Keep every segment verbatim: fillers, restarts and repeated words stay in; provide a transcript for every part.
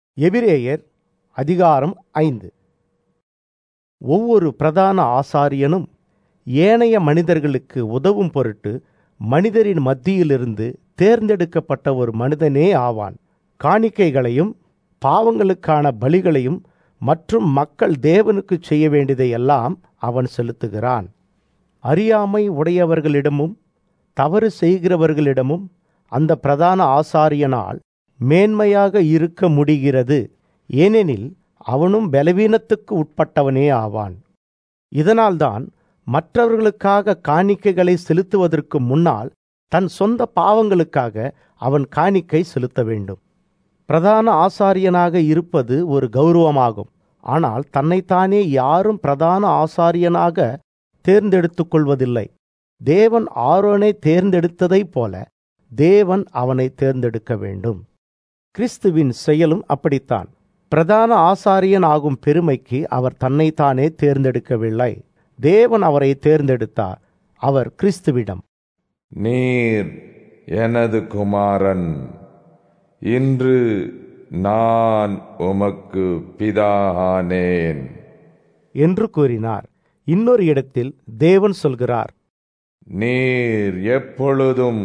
எபிரேயர் அதிகாரம் ஐந்து. ஒவ்வொரு பிரதான ஆசாரியனும் ஏனைய மனிதர்களுக்கு உதவும் பொருட்டு மனிதரின் மத்தியிலிருந்து தேர்ந்தெடுக்கப்பட்ட ஒரு மனிதனே ஆவான். காணிக்கைகளையும் பாவங்களுக்கான பலிகளையும் மற்றும் மக்கள் தேவனுக்கு செய்ய வேண்டியதையெல்லாம் அவன் செலுத்துகிறான். அறியாமை உடையவர்களிடமும் தவறு செய்கிறவர்களிடமும் அந்த பிரதான ஆசாரியனால் மேன்மையாக இருக்க முடிகிறது. ஏனெனில் அவனும் பலவீனத்துக்கு உட்பட்டவனே ஆவான். இதனால்தான் மற்றவர்களுக்காக காணிக்கைகளை செலுத்துவதற்கு முன்னால் தன் சொந்த பாவங்களுக்காக அவன் காணிக்கை செலுத்த வேண்டும். பிரதான ஆசாரியனாக இருப்பது ஒரு கௌரவமாகும். ஆனால் தன்னைத்தானே யாரும் பிரதான ஆசாரியனாக தேர்ந்தெடுத்துக் கொள்வதில்லை. தேவன் ஆரோனை தேர்ந்தெடுத்ததைப் போல தேவன் அவனை தேர்ந்தெடுக்க வேண்டும். கிறிஸ்துவின் செயலும் அப்படித்தான். பிரதான ஆசாரியன் ஆகும் பெருமைக்கு அவர் தன்னைத்தானே தேர்ந்தெடுக்கவில்லை. தேவன் அவரை தேர்ந்தெடுத்தார். அவர் கிறிஸ்துவிடம், நீர் எனது குமாரன், இன்று நான் உமக்கு பிதானேன் என்று கூறினார். இன்னொரு இடத்தில் தேவன் சொல்கிறார், நீர் எப்பொழுதும்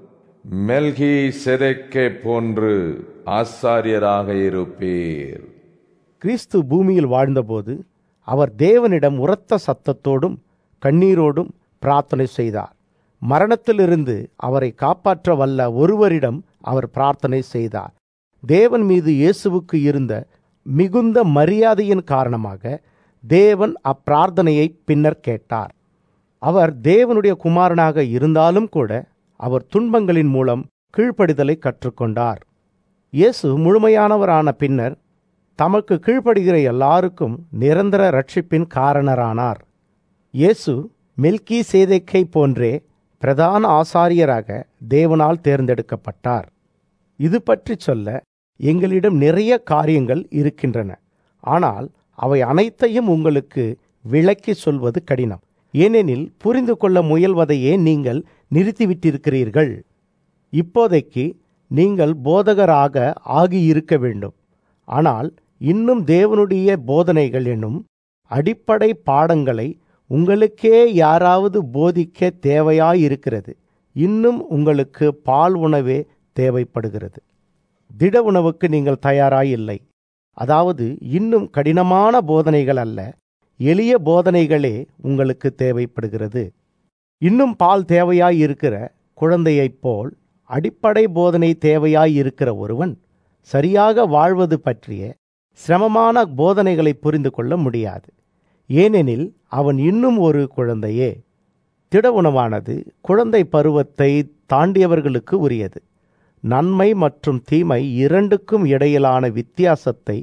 மெல்கிசேதேக்கை போன்று ஆசாரியராக இருப்பீர். கிறிஸ்து பூமியில் வாழ்ந்தபோது அவர் தேவனிடம் உரத்த சத்தத்தோடும் கண்ணீரோடும் பிரார்த்தனை செய்தார். மரணத்திலிருந்து அவரை காப்பாற்ற வல்ல ஒருவரிடம் அவர் பிரார்த்தனை செய்தார். தேவன் மீது இயேசுவுக்கு இருந்த மிகுந்த மரியாதையின் காரணமாக தேவன் அப்பிரார்த்தனையை பின்னர் கேட்டார். அவர் தேவனுடைய குமாரனாக இருந்தாலும் கூட அவர் துன்பங்களின் மூலம் கீழ்ப்படிதலை கற்றுக்கொண்டார். இயேசு முழுமையானவரான பின்னர் தமக்கு கீழ்ப்படுகிற எல்லாருக்கும் நிரந்தர இரட்சிப்பின் காரணரானார். இயேசு மெல்கிசேதேக்கை போன்றே பிரதான ஆசாரியராக தேவனால் தேர்ந்தெடுக்கப்பட்டார். இது பற்றி சொல்ல எங்களிடம் நிறைய காரியங்கள் இருக்கின்றன. ஆனால் அவை அனைத்தையும் உங்களுக்கு விளக்கி சொல்வது கடினம். ஏனெனில் புரிந்து கொள்ள முயல்வதையே நீங்கள் நிறுத்திவிட்டிருக்கிறீர்கள். இப்போதைக்கு நீங்கள் போதகராக ஆகியிருக்க வேண்டும். ஆனால் இன்னும் தேவனுடைய போதனைகள் என்னும் அடிப்படை பாடங்களை உங்களுக்கே யாராவது போதிக்க தேவையாயிருக்கிறது. இன்னும் உங்களுக்கு பால் உணவே தேவைப்படுகிறது. திட உணவுக்கு நீங்கள் தயாராயில்லை. அதாவது இன்னும் கடினமான போதனைகள் அல்ல, எளிய போதனைகளே உங்களுக்கு தேவைப்படுகிறது. இன்னும் பால் தேவையாயிருக்கிற குழந்தையைப் போல் அடிப்படை போதனை தேவையாயிருக்கிற ஒருவன் சரியாக வாழ்வது பற்றிய சிரமமான போதனைகளை புரிந்து கொள்ள முடியாது. ஏனெனில் அவன் இன்னும் ஒரு குழந்தையே. திட உணவானது குழந்தை பருவத்தை தாண்டியவர்களுக்கு உரியது. நன்மை மற்றும் தீமை இரண்டுக்கும் இடையிலான வித்தியாசத்தை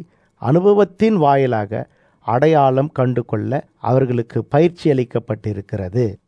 அனுபவத்தின் வாயிலாக அடையாளம் கண்டு கொள்ள அவர்களுக்கு பயிற்சி அளிக்கப்பட்டிருக்கிறது.